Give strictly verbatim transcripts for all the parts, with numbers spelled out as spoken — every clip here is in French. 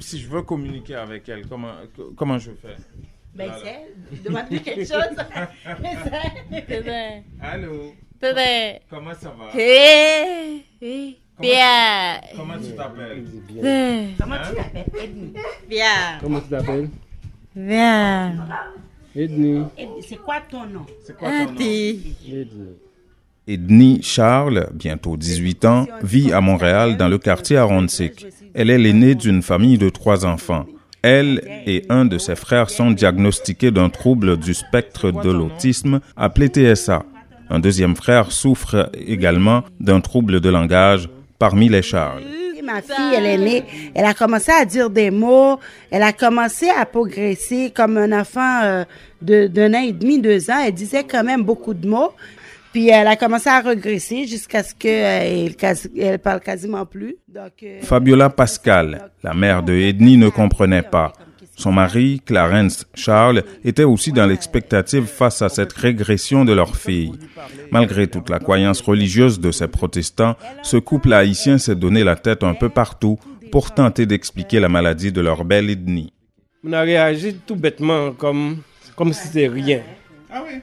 si je veux communiquer avec elle, comment, comment je fais? Ben, c'est, demande-lui quelque chose. Allô? Today. Comment ça va? Hey, hey. Bien. Comment tu t'appelles? Bien. Comment tu l'appelles? Edni. Bien. Comment tu t'appelles? Bien. Edni. Edni, c'est quoi ton nom? C'est quoi ton nom? Ati. Edni. Edni Charles, bientôt dix-huit ans, vit à Montréal dans le quartier Arondsik. Elle est l'aînée d'une famille de trois enfants. Elle et un de ses frères sont diagnostiqués d'un trouble du spectre de l'autisme appelé T S A. Un deuxième frère souffre également d'un trouble de langage parmi les Charles. Ma fille, elle est née, elle a commencé à dire des mots, elle a commencé à progresser comme un enfant euh, de, d'un an et demi, deux ans. Elle disait quand même beaucoup de mots. Puis elle a commencé à regresser jusqu'à ce qu'elle elle parle quasiment plus. Donc, euh, Fabiola Pascal, la mère de Edni, ne comprenait pas. Son mari, Clarence Charles, était aussi dans l'expectative face à cette régression de leur fille. Malgré toute la croyance religieuse de ces protestants, ce couple haïtien s'est donné la tête un peu partout pour tenter d'expliquer la maladie de leur belle Edni. On a réagi tout bêtement comme, comme si c'était rien. Ah oui?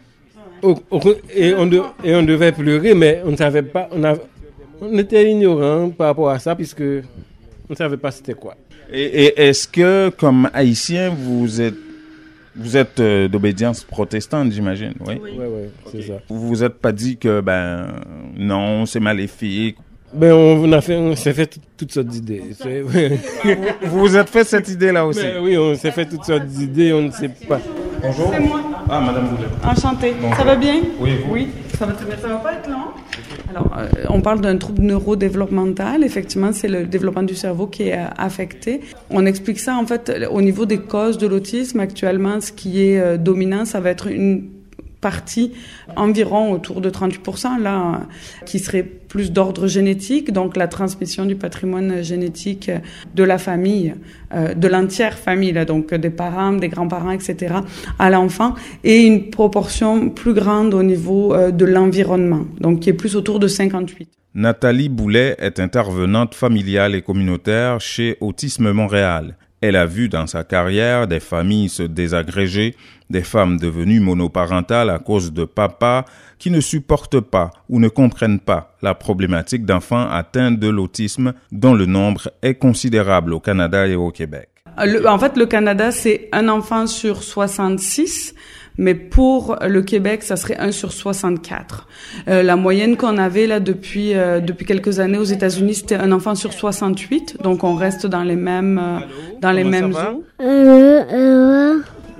Et on, de, et on devait pleurer, mais on ne savait pas, on, a, on était ignorants par rapport à ça, puisque on ne savait pas c'était quoi. Et, et est-ce que, comme haïtien, vous êtes, vous êtes euh, d'obédience protestante, j'imagine, oui? Oui, oui, ouais, c'est okay. Ça. Vous vous êtes pas dit que, ben, non, c'est maléfique? Ben, on, a fait, on s'est fait t- toutes sortes d'idées. C'est, ouais. Vous vous êtes fait cette idée-là aussi? Ben, oui, on s'est fait toutes sortes d'idées, on ne sait pas. Bonjour. C'est moi. Ah, Madame Boulet. Enchantée. Bonjour. Ça va bien? Oui, vous? Oui, ça va très bien. Ça va pas être long? Alors, euh, on parle d'un trouble neurodéveloppemental. Effectivement, c'est le développement du cerveau qui est euh, affecté. On explique ça, en fait, au niveau des causes de l'autisme. Actuellement, ce qui est euh, dominant, ça va être une partie environ autour de trente-huit pour cent là, qui serait plus d'ordre génétique, donc la transmission du patrimoine génétique de la famille, euh, de l'entière famille, là, donc des parents, des grands-parents, et cetera, à l'enfant, et une proportion plus grande au niveau euh, de l'environnement, donc qui est plus autour de cinquante-huit. Nathalie Boulet est intervenante familiale et communautaire chez Autisme Montréal. Elle a vu dans sa carrière des familles se désagréger, des femmes devenues monoparentales à cause de papas qui ne supportent pas ou ne comprennent pas la problématique d'enfants atteints de l'autisme dont le nombre est considérable au Canada et au Québec. Le, en fait, le Canada, c'est un enfant sur soixante-six, mais pour le Québec, ça serait un sur soixante-quatre. Euh, la moyenne qu'on avait là depuis euh, depuis quelques années aux États-Unis, c'était un enfant sur soixante-huit, donc on reste dans les mêmes euh, dans les mêmes eaux. Euh, euh,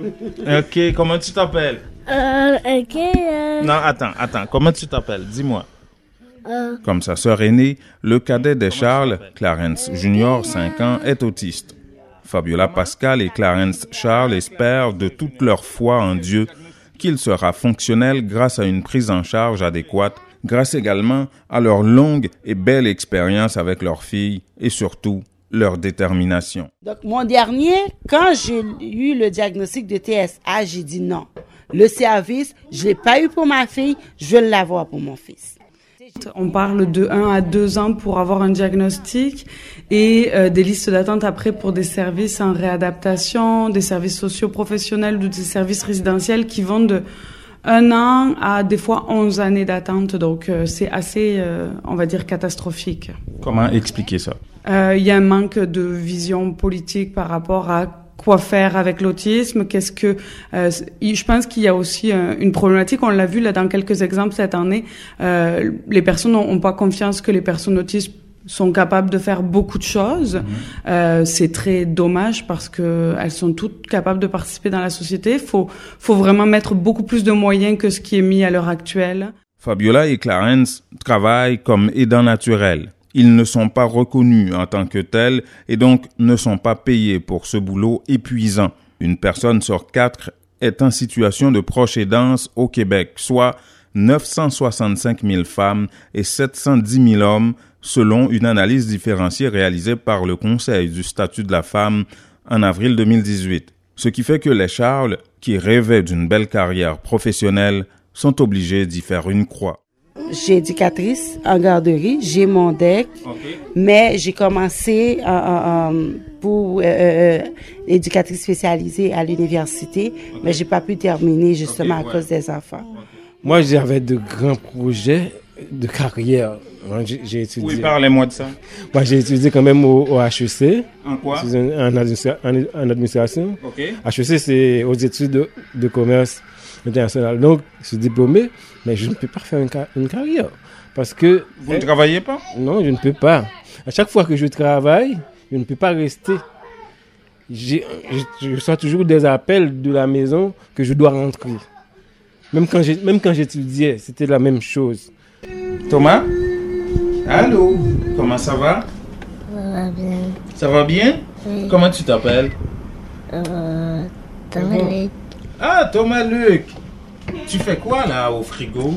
Ok, comment tu t'appelles? euh, ok, euh, Non, attends, attends, comment tu t'appelles? Dis-moi. euh, Comme sa sœur aînée, le cadet de Charles, Clarence Junior, cinq ans, est autiste. Fabiola Pascal et Clarence Charles espèrent de toute leur foi en Dieu qu'il sera fonctionnel grâce à une prise en charge adéquate, grâce également à leur longue et belle expérience avec leur fille et surtout leur détermination. donc, mon dernier, quand j'ai eu le diagnostic de T S A, j'ai dit non. Le service, je l'ai pas eu pour ma fille, je veux l'avoir pour mon fils. On parle de un à deux ans pour avoir un diagnostic et euh, des listes d'attente après pour des services en réadaptation, des services socio-professionnels ou des services résidentiels qui vont de un an à des fois onze années d'attente. Donc, euh, c'est assez, euh, on va dire, catastrophique. Comment expliquer ça? Euh, il y a un manque de vision politique par rapport à quoi faire avec l'autisme, qu'est-ce que euh, je pense qu'il y a aussi euh, une problématique, on l'a vu là dans quelques exemples cette année, euh, les personnes n'ont pas confiance que les personnes autistes sont capables de faire beaucoup de choses. Mmh. Euh, c'est très dommage parce que elles sont toutes capables de participer dans la société. Faut faut vraiment mettre beaucoup plus de moyens que ce qui est mis à l'heure actuelle. Fabiola et Clarence travaillent comme aidants naturels. Ils ne sont pas reconnus en tant que tels et donc ne sont pas payés pour ce boulot épuisant. Une personne sur quatre est en situation de proche aidance au Québec, soit neuf cent soixante-cinq mille femmes et sept cent dix mille hommes, selon une analyse différenciée réalisée par le Conseil du statut de la femme en avril deux mille dix-huit. Ce qui fait que les Charles, qui rêvaient d'une belle carrière professionnelle, sont obligés d'y faire une croix. J'ai éducatrice en garderie, j'ai mon D E C, okay. Mais j'ai commencé en, en, pour euh, euh, éducatrice spécialisée à l'université, okay. mais j'ai pas pu terminer justement okay, ouais. à cause des enfants. Okay. Moi, j'avais de grands projets de carrière. J'ai, j'ai étudié. Oui, parlez-moi de ça. Moi, j'ai étudié quand même au, au H E C. En quoi? En, en, administra- en, en administration. Ok. H E C, c'est aux études de, de commerce international. Donc, je suis diplômé, mais je ne peux pas faire une, car- une carrière. Parce que... Vous ne travaillez pas? Non, je ne peux pas. À chaque fois que je travaille, je ne peux pas rester. J'ai, je, je reçois toujours des appels de la maison que je dois rentrer. Même quand, j'ai, même quand j'étudiais, c'était la même chose. Thomas? Allô? Comment ça va? Ça va bien. Ça va bien? Oui. Comment tu t'appelles? Euh, Thomas Luc. Ah, Thomas Luc! Tu fais quoi là au frigo?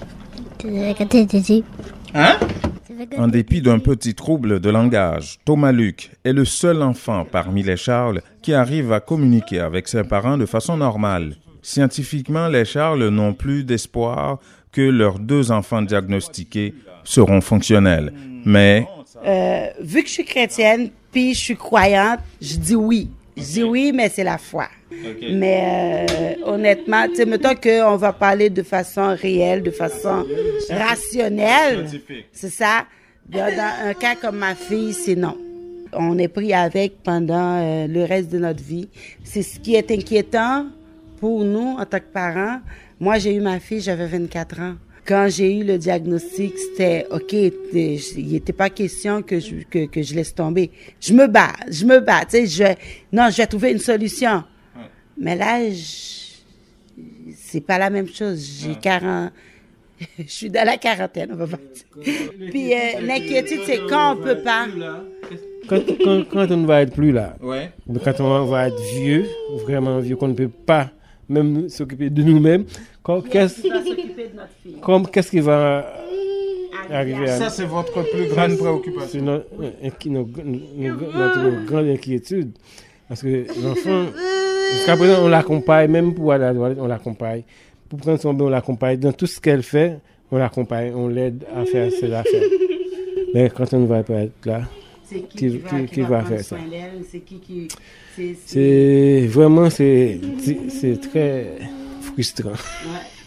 Hein? En dépit d'un petit trouble de langage, Thomas Luc est le seul enfant parmi les Charles qui arrive à communiquer avec ses parents de façon normale. Scientifiquement, les Charles n'ont plus d'espoir que leurs deux enfants diagnostiqués seront fonctionnels. Mais... Euh, vu que je suis chrétienne, puis je suis croyante, je dis oui. Je dis oui, mais c'est la foi. Okay. Mais euh, honnêtement, tu sais, mettons qu'on va parler de façon réelle, de façon rationnelle. C'est ça. Dans, dans un cas comme ma fille, c'est non. On est pris avec pendant euh, le reste de notre vie. C'est ce qui est inquiétant pour nous en tant que parents. Moi, j'ai eu ma fille, j'avais vingt-quatre ans. Quand j'ai eu le diagnostic, c'était OK, il n'était pas question que je, que, que je laisse tomber. Je me bats, je me bats, tu sais, je, non, je vais trouver une solution. Ouais. Mais là, je, c'est pas la même chose. J'ai ouais. quarante, je suis dans la quarantaine, on va dire. Puis euh, l'inquiétude, c'est quand on peut pas. Quand, quand, quand on ne va être plus là, ouais. quand on va être vieux, vraiment vieux, qu'on ne peut pas même s'occuper de nous-mêmes, quand, qu'est-ce, comme, qu'est-ce qui va arriver à ça, c'est votre plus grande préoccupation. C'est notre, notre, notre, notre grande inquiétude. Parce que l'enfant, jusqu'à présent, on l'accompagne, même pour aller à la toilette, on l'accompagne. Pour prendre son bain, on l'accompagne. Dans tout ce qu'elle fait, on l'accompagne, on l'aide à faire ses affaires. Mais quand on ne va pas être là, c'est qui, qui, qui, va, qui, qui qui va va faire ça? C'est qui qui... C'est, c'est... c'est vraiment, c'est, c'est, c'est très frustrant. Ouais.